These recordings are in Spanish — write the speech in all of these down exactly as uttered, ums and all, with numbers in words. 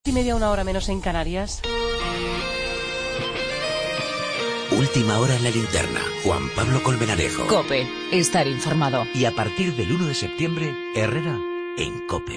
Y media, una hora menos en Canarias. Última hora en la linterna. Juan Pablo Colmenarejo. COPE. Estar informado. Y a partir del uno de septiembre, Herrera en COPE.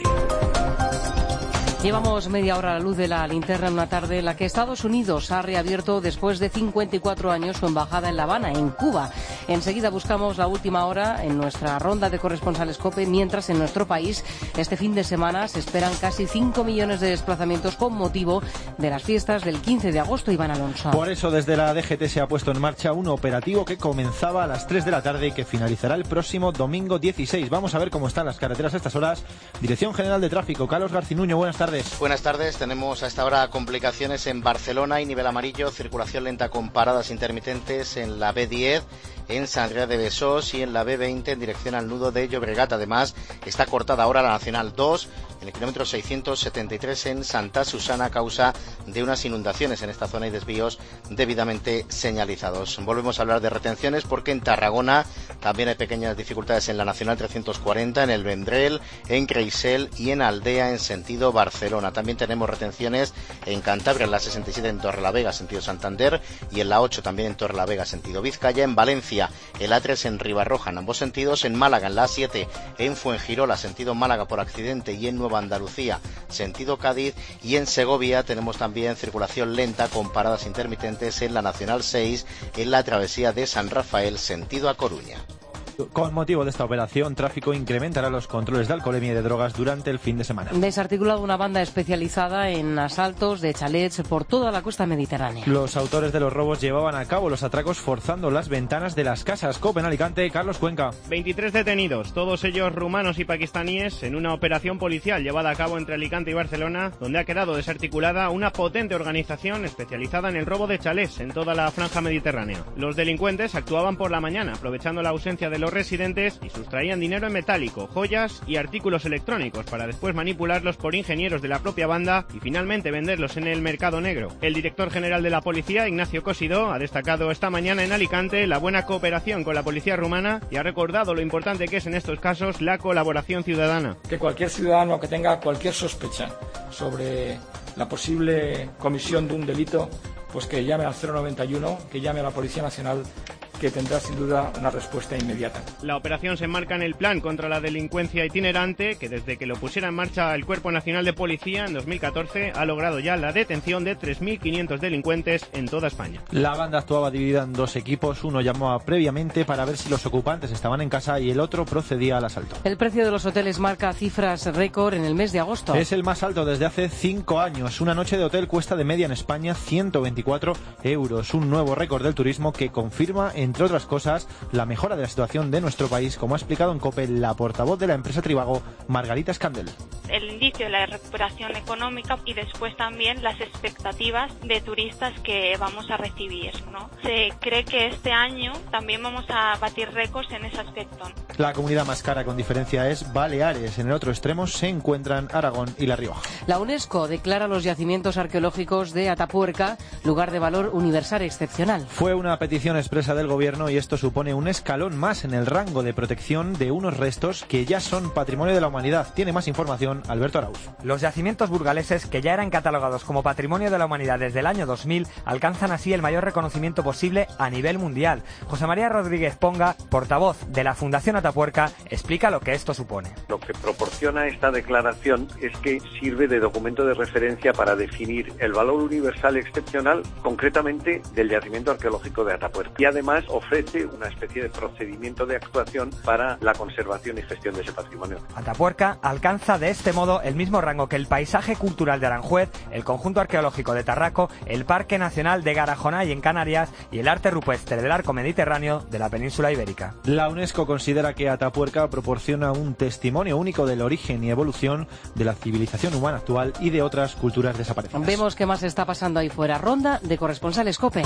Llevamos media hora a la luz de la linterna en una tarde en la que Estados Unidos ha reabierto después de cincuenta y cuatro años su embajada en La Habana, en Cuba. Enseguida buscamos la última hora en nuestra ronda de corresponsales COPE, mientras en nuestro país este fin de semana se esperan casi cinco millones de desplazamientos con motivo de las fiestas del quince de agosto. Iván Alonso. Por eso desde la D G T se ha puesto en marcha un operativo que comenzaba a las tres de la tarde y que finalizará el próximo domingo dieciséis. Vamos a ver cómo están las carreteras a estas horas. Dirección General de Tráfico, Carlos Garcinuño, buenas tardes. Buenas tardes, tenemos a esta hora complicaciones en Barcelona y nivel amarillo, circulación lenta con paradas intermitentes en la B diez, en Sant Adrià de Besós y en la B veinte en dirección al nudo de Llobregat. Además, está cortada ahora la Nacional dos en el kilómetro seiscientos setenta y tres en Santa Susana a causa de unas inundaciones en esta zona y desvíos debidamente señalizados. Volvemos a hablar de retenciones porque en Tarragona también hay pequeñas dificultades en la Nacional trescientos cuarenta, en el Vendrell, en Creixell y en Aldea en sentido Barcelona. También tenemos retenciones en Cantabria, en la sesenta y siete en Torrelavega, sentido Santander, y en la ocho también en Torrelavega, sentido Vizcaya. En Valencia, el A tres en Ribarroja, en ambos sentidos. En Málaga, en la A siete, en Fuengirola, sentido Málaga por accidente, y en Nueva Andalucía, sentido Cádiz. Y en Segovia tenemos también circulación lenta con paradas intermitentes en la Nacional seis, en la travesía de San Rafael, sentido A Coruña. Con motivo de esta operación, Tráfico incrementará los controles de alcoholemia y de drogas durante el fin de semana. Desarticulado una banda especializada en asaltos de chalets por toda la costa mediterránea. Los autores de los robos llevaban a cabo los atracos forzando las ventanas de las casas. COPE en Alicante, Carlos Cuenca. veintitrés detenidos, todos ellos rumanos y pakistaníes, en una operación policial llevada a cabo entre Alicante y Barcelona, donde ha quedado desarticulada una potente organización especializada en el robo de chalets en toda la franja mediterránea. Los delincuentes actuaban por la mañana, aprovechando la ausencia de los residentes, y sustraían dinero en metálico, joyas y artículos electrónicos para después manipularlos por ingenieros de la propia banda y finalmente venderlos en el mercado negro. El director general de la policía, Ignacio Cosidó, ha destacado esta mañana en Alicante la buena cooperación con la policía rumana y ha recordado lo importante que es en estos casos la colaboración ciudadana. Que cualquier ciudadano que tenga cualquier sospecha sobre la posible comisión de un delito, pues que llame al cero noventa y uno, que llame a la Policía Nacional, que tendrá sin duda una respuesta inmediata. La operación se enmarca en el plan contra la delincuencia itinerante, que desde que lo pusiera en marcha el Cuerpo Nacional de Policía en dos mil catorce ha logrado ya la detención de tres mil quinientos delincuentes en toda España. La banda actuaba dividida en dos equipos, uno llamaba previamente para ver si los ocupantes estaban en casa y el otro procedía al asalto. El precio de los hoteles marca cifras récord en el mes de agosto. Es el más alto desde hace cinco años. Una noche de hotel cuesta de media en España ciento veinticuatro euros, un nuevo récord del turismo que confirma, entre otras cosas, la mejora de la situación de nuestro país, como ha explicado en COPE la portavoz de la empresa Trivago, Margarita Escandel. El indicio de la recuperación económica y después también las expectativas de turistas que vamos a recibir, ¿no? Se cree que este año también vamos a batir récords en ese aspecto. La comunidad más cara con diferencia es Baleares. En el otro extremo se encuentran Aragón y La Rioja. La UNESCO declara los yacimientos arqueológicos de Atapuerca lugar de valor universal excepcional. Fue una petición expresa del gobierno y esto supone un escalón más en el rango de protección de unos restos que ya son patrimonio de la humanidad. Tiene más información Alberto Arauz. Los yacimientos burgaleses, que ya eran catalogados como patrimonio de la humanidad desde el año dos mil, alcanzan así el mayor reconocimiento posible a nivel mundial. José María Rodríguez Ponga, portavoz de la Fundación Atapuerca, explica lo que esto supone. Lo que proporciona esta declaración es que sirve de documento de referencia para definir el valor universal excepcional, concretamente del yacimiento arqueológico de Atapuerca. Y además ofrece una especie de procedimiento de actuación para la conservación y gestión de ese patrimonio. Atapuerca alcanza de este modo el mismo rango que el paisaje cultural de Aranjuez, el conjunto arqueológico de Tarraco, el Parque Nacional de Garajonay en Canarias y el arte rupestre del arco mediterráneo de la península ibérica. La UNESCO considera que Atapuerca proporciona un testimonio único del origen y evolución de la civilización humana actual y de otras culturas desaparecidas. Vemos qué más está pasando ahí fuera. Ronda de corresponsales COPE.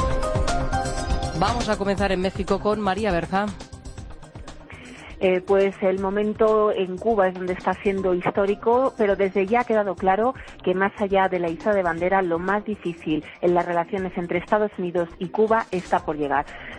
Vamos a comenzar en México con María Berza. Eh, pues el momento en Cuba es donde está siendo histórico, pero desde ya ha quedado claro que más allá de la izada de bandera, lo más difícil en las relaciones entre Estados Unidos y Cuba está por llegar.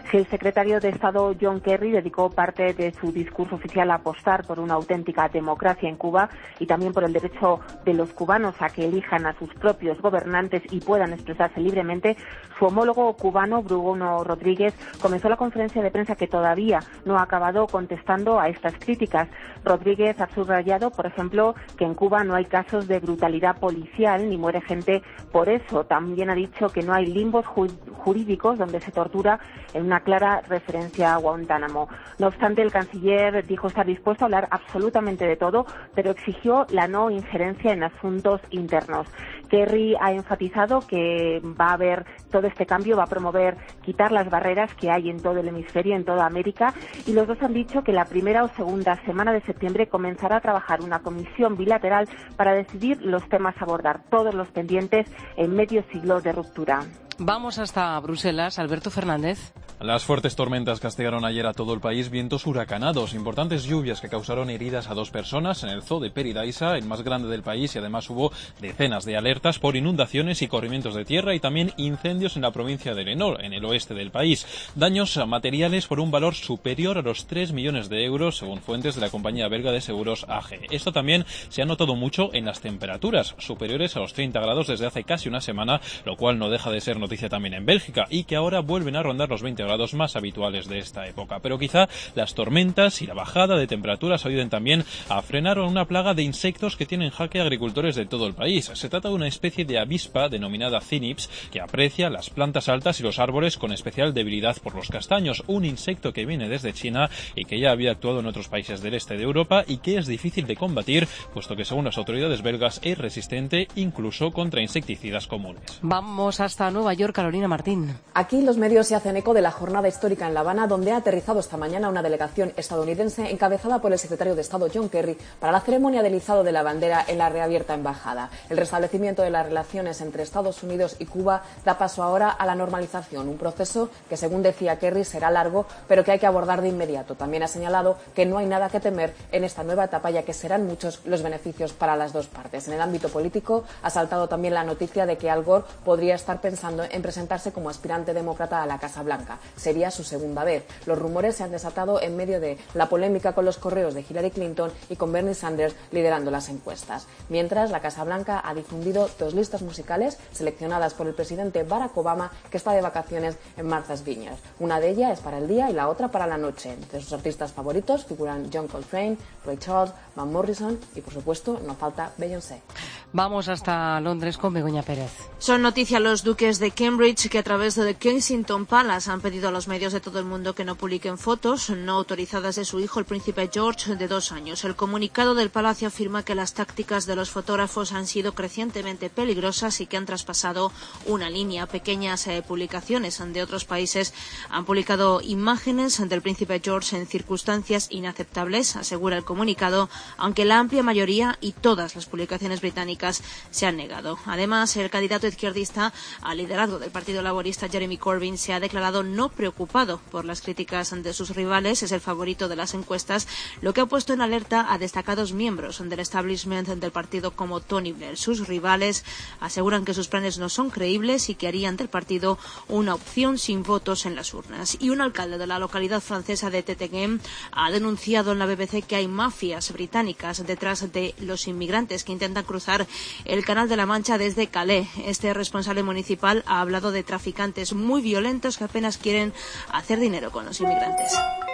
Si el secretario de Estado John Kerry dedicó parte de su discurso oficial a apostar por una auténtica democracia en Cuba y también por el derecho de los cubanos a que elijan a sus propios gobernantes y puedan expresarse libremente, su homólogo cubano, Bruno Rodríguez, comenzó la conferencia de prensa que todavía no ha acabado contestando a estas críticas. Rodríguez ha subrayado, por ejemplo, que en Cuba no hay casos de brutalidad policial ni muere gente por eso. También ha dicho que no hay limbos jurídicos donde se tortura, en una clara referencia a Guantánamo. No obstante, el canciller dijo estar dispuesto a hablar absolutamente de todo, pero exigió la no injerencia en asuntos internos. Kerry ha enfatizado que va a haber todo este cambio, va a promover quitar las barreras que hay en todo el hemisferio, en toda América, y los dos han dicho que la primera o segunda semana de septiembre comenzará a trabajar una comisión bilateral para decidir los temas a abordar, todos los pendientes en medio siglo de ruptura. Vamos hasta Bruselas. Alberto Fernández. Las fuertes tormentas castigaron ayer a todo el país, vientos huracanados, importantes lluvias que causaron heridas a dos personas en el zoo de Peridaisa, el más grande del país, y además hubo decenas de alertas por inundaciones y corrimientos de tierra y también incendios en la provincia de Lenor, en el oeste del país. Daños materiales por un valor superior a los tres millones de euros, según fuentes de la compañía belga de seguros A G. Esto también se ha notado mucho en las temperaturas, superiores a los treinta grados desde hace casi una semana, lo cual no deja de ser noticia también en Bélgica, y que ahora vuelven a rondar los veinte grados más habituales de esta época. Pero quizá las tormentas y la bajada de temperaturas ayuden también a frenar una plaga de insectos que tienen jaque a agricultores de todo el país. Se trata de una especie de avispa denominada Cynips que aprecia las plantas altas y los árboles con especial debilidad por los castaños, un insecto que viene desde China y que ya había actuado en otros países del este de Europa y que es difícil de combatir, puesto que según las autoridades belgas es resistente incluso contra insecticidas comunes. Vamos hasta Nueva York, Carolina Martín. Aquí los medios se hacen eco de la jornada histórica en La Habana, donde ha aterrizado esta mañana una delegación estadounidense encabezada por el secretario de Estado John Kerry para la ceremonia del izado de la bandera en la reabierta embajada. El restablecimiento de las relaciones entre Estados Unidos y Cuba da paso ahora a la normalización, un proceso que, según decía Kerry, será largo, pero que hay que abordar de inmediato. También ha señalado que no hay nada que temer en esta nueva etapa, ya que serán muchos los beneficios para las dos partes. En el ámbito político ha saltado también la noticia de que Al Gore podría estar pensando en presentarse como aspirante demócrata a la Casa Blanca. Sería su segunda vez. Los rumores se han desatado en medio de la polémica con los correos de Hillary Clinton y con Bernie Sanders liderando las encuestas. Mientras, la Casa Blanca ha difundido dos listas musicales seleccionadas por el presidente Barack Obama, que está de vacaciones en Martha's Vineyard. Una de ellas es para el día y la otra para la noche. Entre sus artistas favoritos figuran John Coltrane, Ray Charles, Van Morrison y, por supuesto, no falta Beyoncé. Vamos hasta Londres con Begoña Pérez. Son noticia los duques de Cambridge que a través de Kensington Palace han pedido a los medios de todo el mundo que no publiquen fotos no autorizadas de su hijo, el príncipe George, de dos años. El comunicado del palacio afirma que las tácticas de los fotógrafos han sido crecientemente peligrosas y que han traspasado una línea. Pequeñas eh, publicaciones de otros países han publicado imágenes del príncipe George en circunstancias inaceptables, asegura el comunicado, aunque la amplia mayoría y todas las publicaciones británicas se han negado. Además, el candidato izquierdista al liderazgo del Partido Laborista, Jeremy Corbyn, se ha declarado no preocupado por las críticas de sus rivales. Es el favorito de las encuestas, lo que ha puesto en alerta a destacados miembros del establishment del partido como Tony Blair. Sus rivales aseguran que sus planes no son creíbles y que harían del partido una opción sin votos en las urnas. Y un alcalde de la localidad francesa de Tettegem ha denunciado en la B B C que hay mafias británicas detrás de los inmigrantes que intentan cruzar el Canal de la Mancha desde Calais. Este responsable municipal ha hablado de traficantes muy violentos que apenas quieren hacer dinero con los inmigrantes.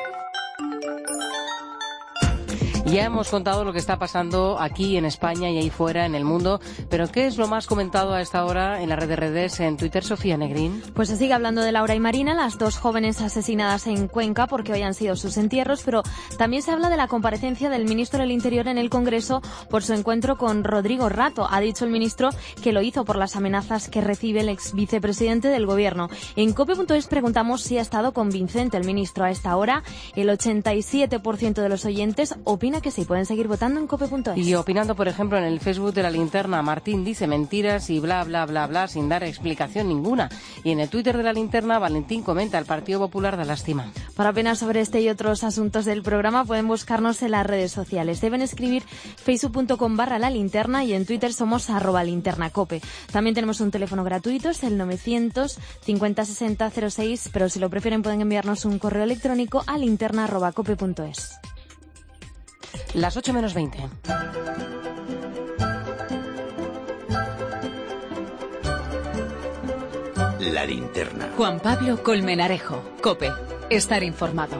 Ya hemos contado lo que está pasando aquí en España y ahí fuera en el mundo, pero ¿qué es lo más comentado a esta hora en la red de redes en Twitter, Sofía Negrín? Pues se sigue hablando de Laura y Marina, las dos jóvenes asesinadas en Cuenca, porque hoy han sido sus entierros, pero también se habla de la comparecencia del ministro del Interior en el Congreso por su encuentro con Rodrigo Rato. Ha dicho el ministro que lo hizo por las amenazas que recibe el ex vicepresidente del Gobierno. En cope punto es preguntamos si ha estado convincente el ministro a esta hora. El ochenta y siete por ciento de los oyentes opina que que sí, pueden seguir votando en cope punto es. Y opinando, por ejemplo, en el Facebook de La Linterna, Martín dice mentiras y bla, bla, bla, bla, sin dar explicación ninguna. Y en el Twitter de La Linterna, Valentín comenta: el Partido Popular da lástima. Para opinar sobre este y otros asuntos del programa pueden buscarnos en las redes sociales. Deben escribir facebook punto com barra La Linterna y en Twitter somos arroba linternacope. También tenemos un teléfono gratuito, es el novecientos cincuenta sesenta cero seis, pero si lo prefieren pueden enviarnos un correo electrónico a linterna arroba cope punto es. Las ocho menos veinte. La Linterna. Juan Pablo Colmenarejo, COPE. Estar informado.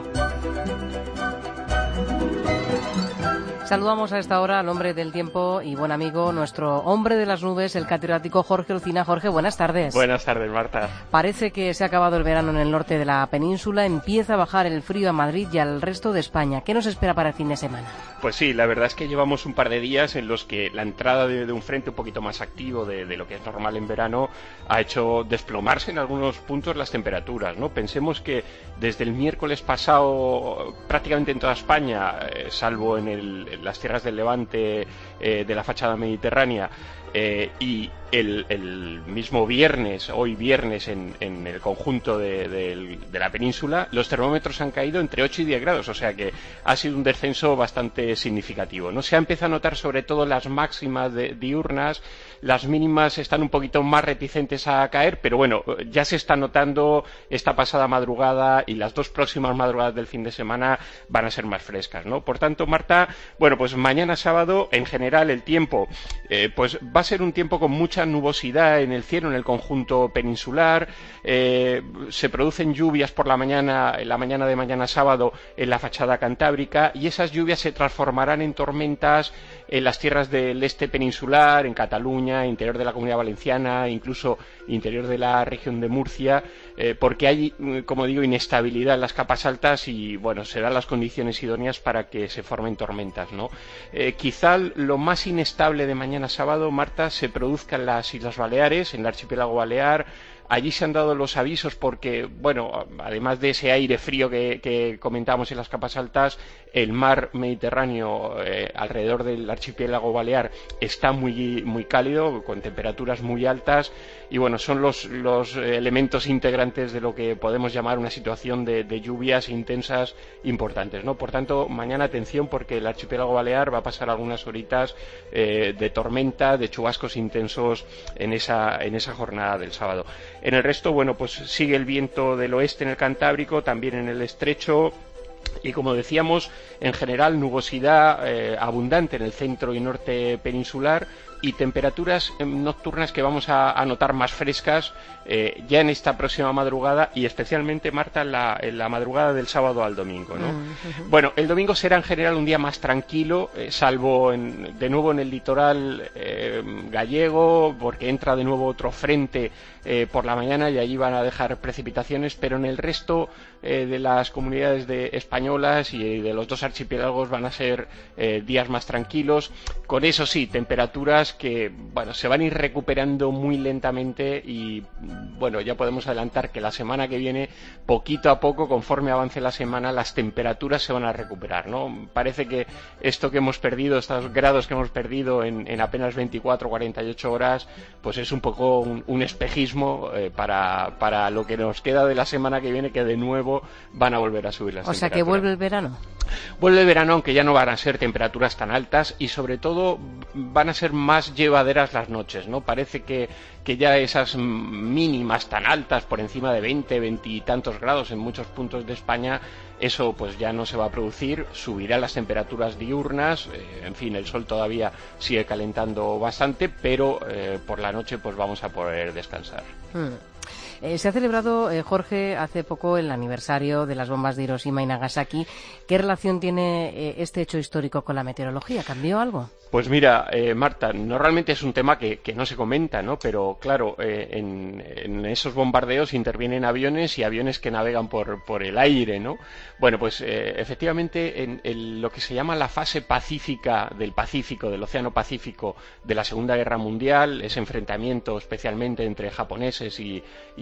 Saludamos a esta hora al hombre del tiempo y buen amigo, nuestro hombre de las nubes, el catedrático Jorge Lucina. Jorge, buenas tardes. Buenas tardes, Marta. Parece que se ha acabado el verano en el norte de la península, empieza a bajar el frío a Madrid y al resto de España. ¿Qué nos espera para el fin de semana? Pues sí, la verdad es que llevamos un par de días en los que la entrada de, de un frente un poquito más activo de, de lo que es normal en verano ha hecho desplomarse en algunos puntos las temperaturas, ¿no? Pensemos que desde el miércoles pasado prácticamente en toda España, eh, salvo en, el, en las tierras del Levante, eh, de la fachada mediterránea, eh, y el, el mismo viernes, hoy viernes, en, en el conjunto de, de, de la península, los termómetros han caído entre ocho y diez grados, o sea que ha sido un descenso bastante significativo, ¿no? Se ha empezado a notar sobre todo las máximas de, diurnas, las mínimas están un poquito más reticentes a caer, pero bueno, ya se está notando esta pasada madrugada y las dos próximas madrugadas del fin de semana van a ser más frescas, ¿no? Por tanto, Marta, bueno, pues mañana sábado, en general, el tiempo, eh, pues va a ser un tiempo con mucha nubosidad en el cielo, en el conjunto peninsular, eh, se producen lluvias por la mañana, en la mañana de mañana sábado, en la fachada cantábrica, y esas lluvias se transformarán en tormentas en las tierras del este peninsular, en Cataluña, interior de la Comunidad Valenciana, incluso interior de la región de Murcia, eh, porque hay, como digo, inestabilidad en las capas altas y, bueno, se dan las condiciones idóneas para que se formen tormentas, ¿no? Eh, quizá lo más inestable de mañana sábado, Marta, se produzca en las Islas Baleares, en el archipiélago balear. Allí se han dado los avisos porque, bueno, además de ese aire frío que, que comentábamos en las capas altas, el mar Mediterráneo eh, alrededor del archipiélago balear está muy, muy cálido, con temperaturas muy altas, y bueno, son los, los elementos integrantes de lo que podemos llamar una situación de, de lluvias intensas importantes, ¿no? Por tanto, mañana atención porque el archipiélago balear va a pasar algunas horitas eh, de tormenta, de chubascos intensos en esa, en esa jornada del sábado. En el resto, bueno, pues sigue el viento del oeste en el Cantábrico, también en el Estrecho, y como decíamos, en general nubosidad eh, abundante en el centro y norte peninsular y temperaturas eh, nocturnas que vamos a, a notar más frescas eh, ya en esta próxima madrugada y especialmente, Marta, en la, en la madrugada del sábado al domingo, ¿no? Uh-huh. Bueno, el domingo será en general un día más tranquilo, eh, salvo en, de nuevo en el litoral eh, gallego, porque entra de nuevo otro frente eh, por la mañana y allí van a dejar precipitaciones, pero en el resto eh, de las comunidades de españolas y de los dos archipiélagos van a ser eh, días más tranquilos, con eso sí, temperaturas que, bueno, se van a ir recuperando muy lentamente y, bueno, ya podemos adelantar que la semana que viene, poquito a poco, conforme avance la semana, las temperaturas se van a recuperar, ¿no? Parece que esto que hemos perdido, estos grados que hemos perdido en, en apenas veinticuatro o cuarenta y ocho horas, pues es un poco un, un espejismo eh, para, para lo que nos queda de la semana que viene, que de nuevo van a volver a subir las temperaturas. O sea, que vuelve el verano. Vuelve el verano, aunque ya no van a ser temperaturas tan altas y sobre todo van a ser más llevaderas las noches, ¿no? Parece que, que ya esas mínimas tan altas, por encima de veinte, veinte y tantos grados en muchos puntos de España, eso pues ya no se va a producir, subirán las temperaturas diurnas, eh, en fin, el sol todavía sigue calentando bastante, pero eh, por la noche pues vamos a poder descansar. Hmm. Eh, se ha celebrado, eh, Jorge, hace poco el aniversario de las bombas de Hiroshima y Nagasaki. ¿Qué relación tiene eh, este hecho histórico con la meteorología? ¿Cambió algo? Pues mira, eh, Marta, normalmente es un tema que, que no se comenta, ¿no? Pero claro, eh, en, en esos bombardeos intervienen aviones y aviones que navegan por, por el aire, ¿no? Bueno, pues eh, efectivamente en, en lo que se llama la fase pacífica del Pacífico, del Océano Pacífico de la Segunda Guerra Mundial, ese enfrentamiento especialmente entre japoneses y, y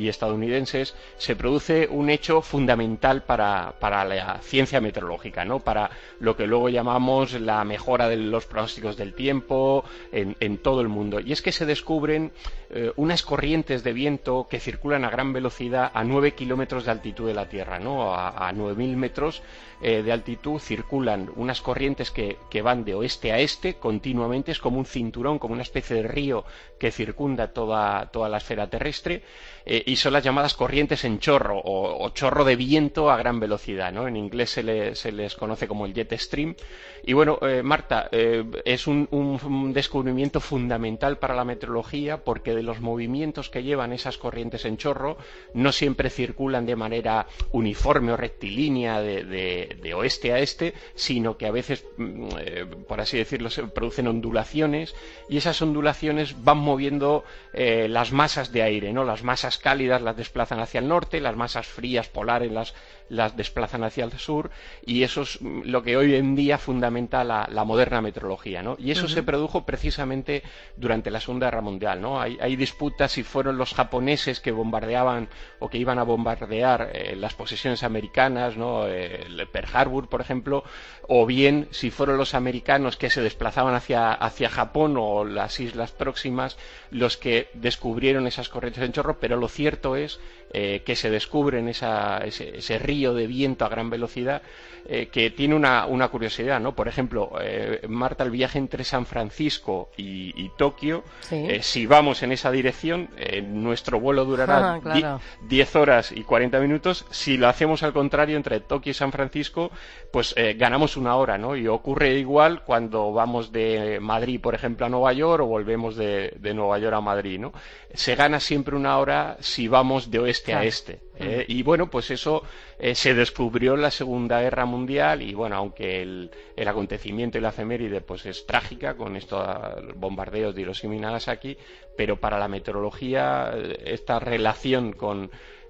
y estadounidenses, se produce un hecho fundamental para, para la ciencia meteorológica, ¿no? Para lo que luego llamamos la mejora de los pronósticos del tiempo en, en todo el mundo. Y es que se descubren eh, unas corrientes de viento que circulan a gran velocidad a nueve kilómetros de altitud de la Tierra, ¿no? A, a nueve mil metros eh, de altitud circulan unas corrientes que, que van de oeste a este continuamente, es como un cinturón, como una especie de río que circunda toda, toda la esfera terrestre, eh, y son las llamadas corrientes en chorro o, o chorro de viento a gran velocidad, ¿no? En inglés se, le, se les conoce como el jet stream. Y bueno, eh, Marta, eh, es un, un, un descubrimiento fundamental para la meteorología, porque de los movimientos que llevan esas corrientes en chorro no siempre circulan de manera uniforme o rectilínea de, de, de oeste a este, sino que a veces, eh, por así decirlo, se producen ondulaciones, y esas ondulaciones van moviendo eh, las masas de aire, ¿no? Las masas cálidas las desplazan hacia el norte, las masas frías polares las, las desplazan hacia el sur, y eso es lo que hoy en día fundamenta la, la moderna meteorología, ¿no? Y eso uh-huh. se produjo precisamente durante la Segunda Guerra Mundial, ¿no? Hay, hay disputas si fueron los japoneses que bombardeaban o que iban a bombardear eh, las posesiones americanas, ¿no? Eh, Pearl Harbor, por ejemplo, o bien si fueron los americanos que se desplazaban hacia, hacia Japón o las islas próximas los que descubrieron esas corrientes en chorro, pero lo cierto es eh, que se descubren esa, ese, ese río de viento a gran velocidad eh, que tiene una, una curiosidad, ¿no? Por ejemplo, eh, Marta, el viaje entre San Francisco y, y Tokio, sí. eh, si vamos en esa dirección, eh, nuestro vuelo durará ah, claro. diez horas y cuarenta minutos. Si lo hacemos al contrario, entre Tokio y San Francisco, pues eh, ganamos una hora, ¿no? Y ocurre igual cuando vamos de Madrid, por ejemplo, a Nueva York, o volvemos de, de Nueva York a Madrid, ¿no? Se gana siempre una hora si vamos de oeste claro. a este. Eh, y bueno, pues eso eh, se descubrió en la Segunda Guerra Mundial, y bueno, aunque el, el acontecimiento y la efeméride pues es trágica con estos bombardeos de Hiroshima y Nagasaki, pero para la meteorología esta relación con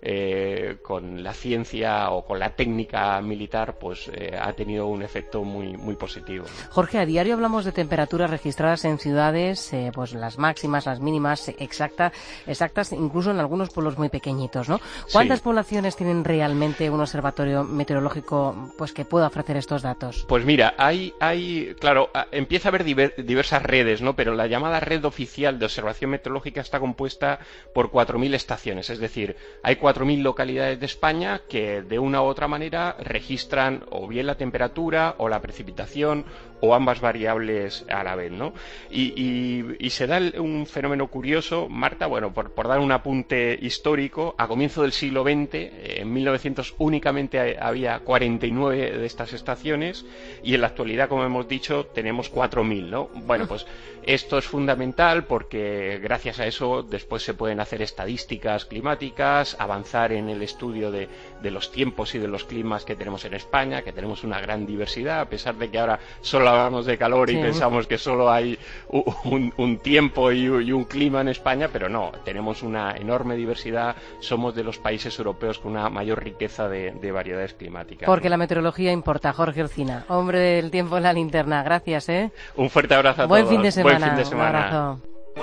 Eh, con la ciencia o con la técnica militar pues eh, ha tenido un efecto muy muy positivo. Jorge, a diario hablamos de temperaturas registradas en ciudades, eh, pues las máximas, las mínimas exacta, exactas, incluso en algunos pueblos muy pequeñitos, ¿no? ¿Cuántas sí. poblaciones tienen realmente un observatorio meteorológico pues que pueda ofrecer estos datos? Pues mira, hay, hay claro, empieza a haber diver, diversas redes, ¿no? Pero la llamada red oficial de observación meteorológica está compuesta por cuatro mil estaciones, es decir, hay cuatro mil localidades de España que de una u otra manera registran o bien la temperatura o la precipitación o ambas variables a la vez, ¿no? Y, y, y se da un fenómeno curioso, Marta, bueno, por, por dar un apunte histórico, a comienzo del siglo veinte, en mil novecientos únicamente había cuarenta y nueve de estas estaciones, y en la actualidad, como hemos dicho, tenemos cuatro mil, ¿no? Bueno, pues esto es fundamental porque gracias a eso después se pueden hacer estadísticas climáticas, avanzar en el estudio de, de los tiempos y de los climas que tenemos en España, que tenemos una gran diversidad, a pesar de que ahora solo hablamos de calor y sí. pensamos que solo hay un, un tiempo y, y un clima en España, pero no, tenemos una enorme diversidad, somos de los países europeos con una mayor riqueza de, de variedades climáticas. Porque la meteorología importa. Jorge Olcina, hombre del tiempo en la linterna, gracias, ¿eh? Un fuerte abrazo a Buen todos. Fin de semana. Buen fin de semana. Un abrazo.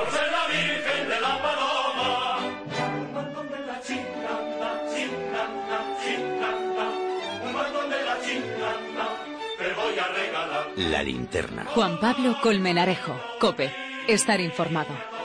La linterna. Juan Pablo Colmenarejo, COPE. Estar informado.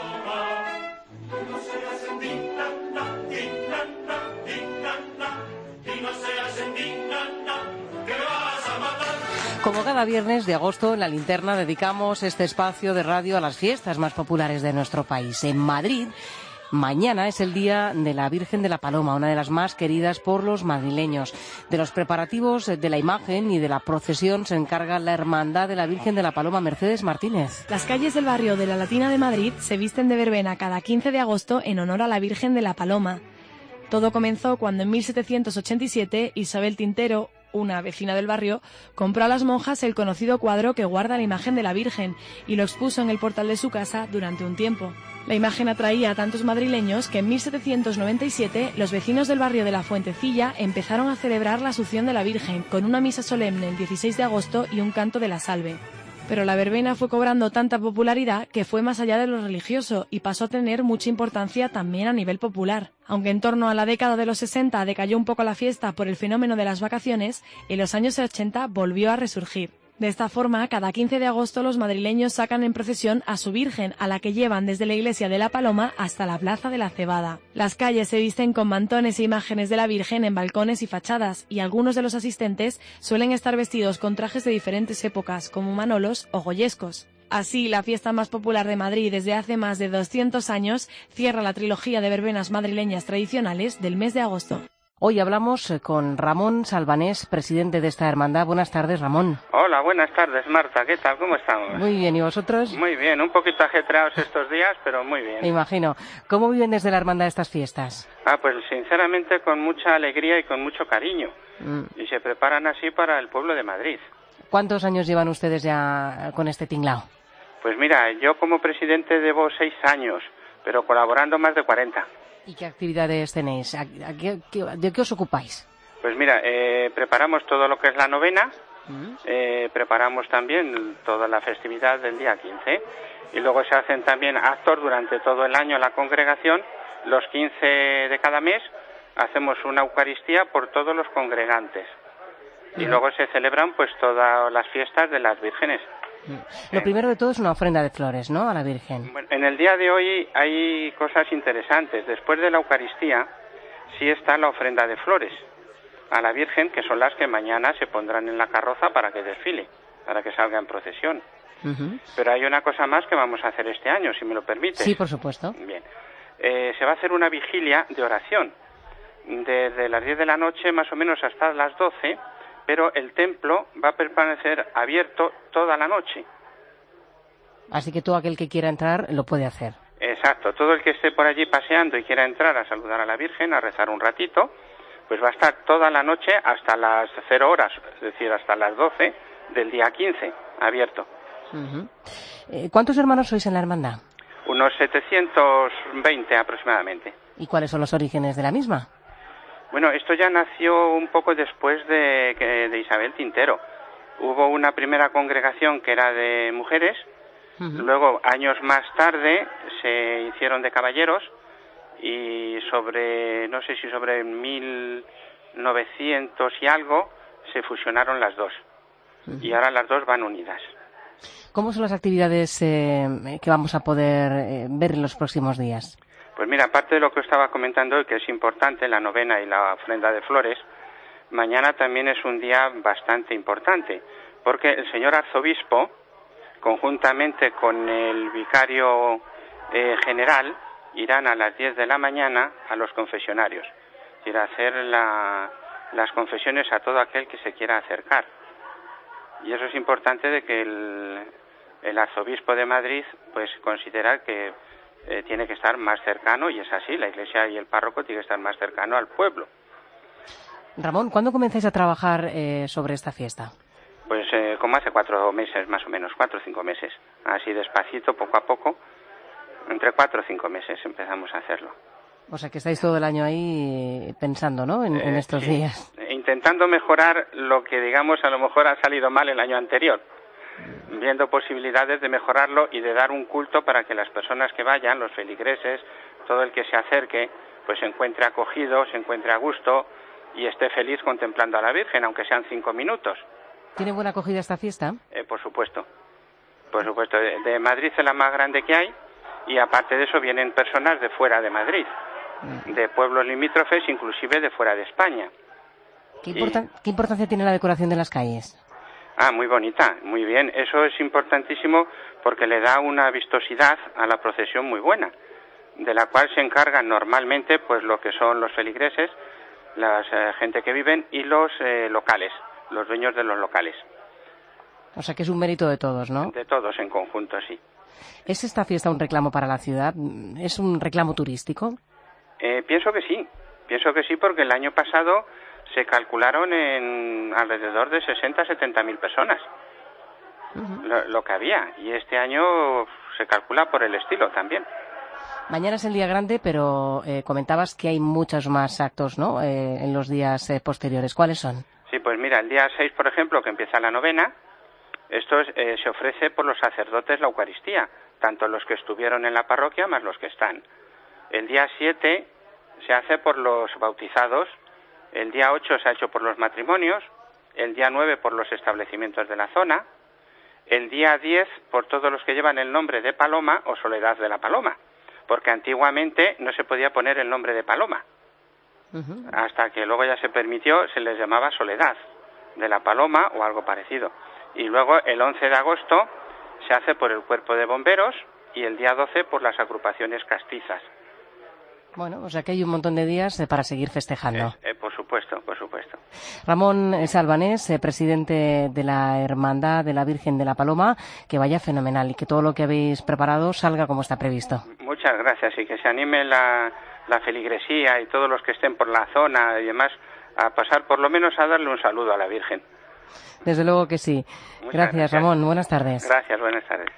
Como cada viernes de agosto, en la linterna dedicamos este espacio de radio a las fiestas más populares de nuestro país. En Madrid, mañana es el Día de la Virgen de la Paloma, una de las más queridas por los madrileños. De los preparativos de la imagen y de la procesión se encarga la Hermandad de la Virgen de la Paloma, Mercedes Martínez. Las calles del barrio de la Latina de Madrid se visten de verbena cada quince de agosto en honor a la Virgen de la Paloma. Todo comenzó cuando en mil setecientos ochenta y siete Isabel Tintero, una vecina del barrio, compró a las monjas el conocido cuadro que guarda la imagen de la Virgen y lo expuso en el portal de su casa durante un tiempo. La imagen atraía a tantos madrileños que en mil setecientos noventa y siete los vecinos del barrio de la Fuentecilla empezaron a celebrar la Asunción de la Virgen con una misa solemne el dieciséis de agosto y un canto de la Salve. Pero la verbena fue cobrando tanta popularidad que fue más allá de lo religioso y pasó a tener mucha importancia también a nivel popular. Aunque en torno a la década de los sesenta decayó un poco la fiesta por el fenómeno de las vacaciones, en los años ochenta volvió a resurgir. De esta forma, cada quince de agosto los madrileños sacan en procesión a su Virgen, a la que llevan desde la iglesia de la Paloma hasta la plaza de la Cebada. Las calles se visten con mantones e imágenes de la Virgen en balcones y fachadas, y algunos de los asistentes suelen estar vestidos con trajes de diferentes épocas, como manolos o goyescos. Así, la fiesta más popular de Madrid desde hace más de doscientos años cierra la trilogía de verbenas madrileñas tradicionales del mes de agosto. Hoy hablamos con Ramón Salvanés, presidente de esta hermandad. Buenas tardes, Ramón. Hola, buenas tardes, Marta. ¿Qué tal? ¿Cómo estamos? Muy bien, ¿y vosotros? Muy bien, un poquito ajetreados estos días, pero muy bien. Me imagino. ¿Cómo viven desde la hermandad estas fiestas? Ah, pues sinceramente con mucha alegría y con mucho cariño. Mm. Y se preparan así para el pueblo de Madrid. ¿Cuántos años llevan ustedes ya con este tinglao? Pues mira, yo como presidente llevo seis años, pero colaborando más de cuarenta. ¿Y qué actividades tenéis? ¿A, a qué, qué, ¿De qué os ocupáis? Pues mira, eh, preparamos todo lo que es la novena, ¿Mm? eh, preparamos también toda la festividad del día quince, y luego se hacen también actos durante todo el año en la congregación. Los quince de cada mes hacemos una Eucaristía por todos los congregantes, ¿Mm? y luego se celebran pues todas las fiestas de las vírgenes. Lo primero de todo es una ofrenda de flores, ¿no?, a la Virgen. Bueno, en el día de hoy hay cosas interesantes. Después de la Eucaristía sí está la ofrenda de flores a la Virgen, que son las que mañana se pondrán en la carroza para que desfile, para que salga en procesión. Uh-huh. Pero hay una cosa más que vamos a hacer este año, si me lo permites. Sí, por supuesto. Bien. Eh, se va a hacer una vigilia de oración desde las diez de la noche más o menos hasta las doce, pero el templo va a permanecer abierto toda la noche. Así que todo aquel que quiera entrar lo puede hacer. Exacto, todo el que esté por allí paseando y quiera entrar a saludar a la Virgen, a rezar un ratito, pues va a estar toda la noche hasta las cero horas, es decir, hasta las doce del día quince, abierto. Uh-huh. eh, ¿Cuántos hermanos sois en la hermandad? Unos setecientos veinte aproximadamente. ¿Y cuáles son los orígenes de la misma? Bueno, esto ya nació un poco después de, de Isabel Tintero. Hubo una primera congregación que era de mujeres, uh-huh. luego años más tarde se hicieron de caballeros y sobre, no sé si sobre mil novecientos y algo, se fusionaron las dos. Uh-huh. Y ahora las dos van unidas. ¿Cómo son las actividades eh, que vamos a poder eh, ver en los próximos días? Pues mira, aparte de lo que estaba comentando hoy, que es importante, la novena y la ofrenda de flores, mañana también es un día bastante importante, porque el señor arzobispo, conjuntamente con el vicario eh, general, irán a las diez de la mañana a los confesionarios, ir a hacer la, las confesiones a todo aquel que se quiera acercar. Y eso es importante de que el, el arzobispo de Madrid pues considera que Eh, tiene que estar más cercano, y es así, la iglesia y el párroco tienen que estar más cercano al pueblo. Ramón, ¿cuándo comenzáis a trabajar eh, sobre esta fiesta? Pues eh, como hace cuatro meses, más o menos, cuatro o cinco meses, así despacito, poco a poco, entre cuatro o cinco meses empezamos a hacerlo. O sea que estáis todo el año ahí pensando, ¿no?, en, eh, en estos sí, días. Intentando mejorar lo que, digamos, a lo mejor ha salido mal el año anterior, viendo posibilidades de mejorarlo y de dar un culto para que las personas que vayan, los feligreses, todo el que se acerque, pues se encuentre acogido, se encuentre a gusto y esté feliz contemplando a la Virgen, aunque sean cinco minutos. ¿Tiene buena acogida esta fiesta? Eh, por supuesto, por supuesto. De, de Madrid es la más grande que hay, y aparte de eso vienen personas de fuera de Madrid, de pueblos limítrofes, inclusive de fuera de España. ¿Qué, importan- y... ¿Qué importancia tiene la decoración de las calles? Ah, muy bonita, muy bien. Eso es importantísimo porque le da una vistosidad a la procesión muy buena, de la cual se encargan normalmente pues lo que son los feligreses, la eh, gente que viven y los eh, locales, los dueños de los locales. O sea que es un mérito de todos, ¿no? De todos en conjunto, sí. ¿Es esta fiesta un reclamo para la ciudad? ¿Es un reclamo turístico? Eh, pienso que sí, pienso que sí porque el año pasado se calcularon en alrededor de sesenta a setenta mil personas, uh-huh. lo, lo que había, y este año se calcula por el estilo también. Mañana es el día grande, pero eh, comentabas que hay muchos más actos, ¿no?, eh, en los días eh, posteriores. ¿Cuáles son? Sí, pues mira, el día seis, por ejemplo, que empieza la novena, Esto eh, se ofrece por los sacerdotes la Eucaristía, tanto los que estuvieron en la parroquia más los que están. El día siete se hace por los bautizados, el día ocho se ha hecho por los matrimonios, el día nueve por los establecimientos de la zona, el día diez por todos los que llevan el nombre de Paloma o Soledad de la Paloma, porque antiguamente no se podía poner el nombre de Paloma. Uh-huh. Hasta que luego ya se permitió, se les llamaba Soledad de la Paloma o algo parecido. Y luego el once de agosto se hace por el cuerpo de bomberos y el día doce por las agrupaciones castizas. Bueno, o sea que hay un montón de días eh, para seguir festejando. Eh, eh, por supuesto, por supuesto. Ramón Salvanés, eh, presidente de la Hermandad de la Virgen de la Paloma, que vaya fenomenal y que todo lo que habéis preparado salga como está previsto. Muchas gracias y que se anime la, la feligresía y todos los que estén por la zona y demás a pasar por lo menos a darle un saludo a la Virgen. Desde luego que sí. Gracias, gracias, Ramón. Buenas tardes. Gracias, buenas tardes.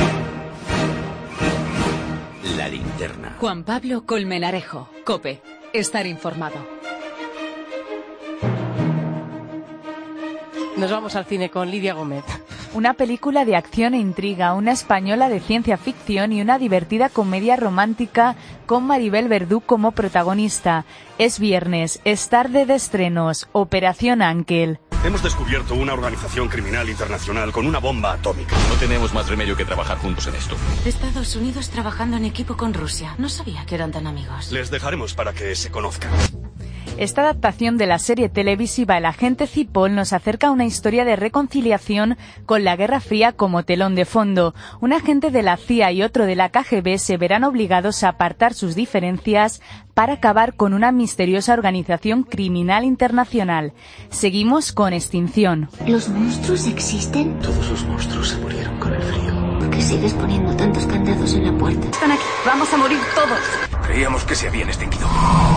La linterna. Juan Pablo Colmenarejo, COPE. Estar informado. Nos vamos al cine con Lidia Gómez. Una película de acción e intriga, una española de ciencia ficción y una divertida comedia romántica con Maribel Verdú como protagonista. Es viernes, es tarde de estrenos, Operación Ángel. Hemos descubierto una organización criminal internacional con una bomba atómica. No tenemos más remedio que trabajar juntos en esto. Estados Unidos trabajando en equipo con Rusia. No sabía que eran tan amigos. Les dejaremos para que se conozcan. Esta adaptación de la serie televisiva El agente Cipoll nos acerca a una historia de reconciliación con la Guerra Fría como telón de fondo. Un agente de la C I A y otro de la K G B se verán obligados a apartar sus diferencias para acabar con una misteriosa organización criminal internacional. Seguimos con Extinción. ¿Los monstruos existen? Todos los monstruos se murieron con el frío. ¿Por qué sigues poniendo tantos candados en la puerta? Están aquí. Vamos a morir todos. Creíamos que se habían extinguido.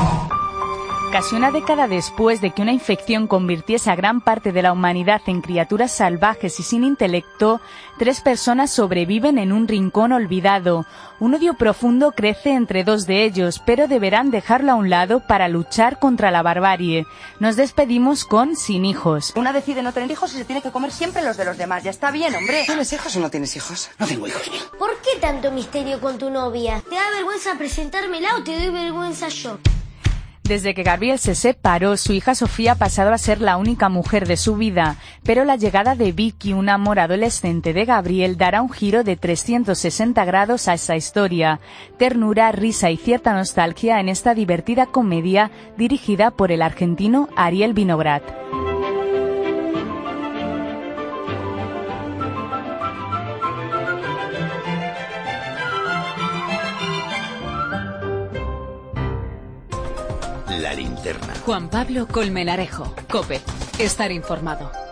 Casi una década después de que una infección convirtiese a gran parte de la humanidad en criaturas salvajes y sin intelecto, tres personas sobreviven en un rincón olvidado. Un odio profundo crece entre dos de ellos, pero deberán dejarlo a un lado para luchar contra la barbarie. Nos despedimos con Sin hijos. Una decide no tener hijos y se tiene que comer siempre los de los demás. Ya está bien, hombre. ¿Tienes hijos o no tienes hijos? No tengo hijos. ¿Por qué tanto misterio con tu novia? ¿Te da vergüenza presentármela o te doy vergüenza yo? Desde que Gabriel se separó, su hija Sofía ha pasado a ser la única mujer de su vida, pero la llegada de Vicky, un amor adolescente de Gabriel, dará un giro de trescientos sesenta grados a esa historia. Ternura, risa y cierta nostalgia en esta divertida comedia dirigida por el argentino Ariel Vinograt. La linterna. Juan Pablo Colmenarejo, COPE. Estar informado.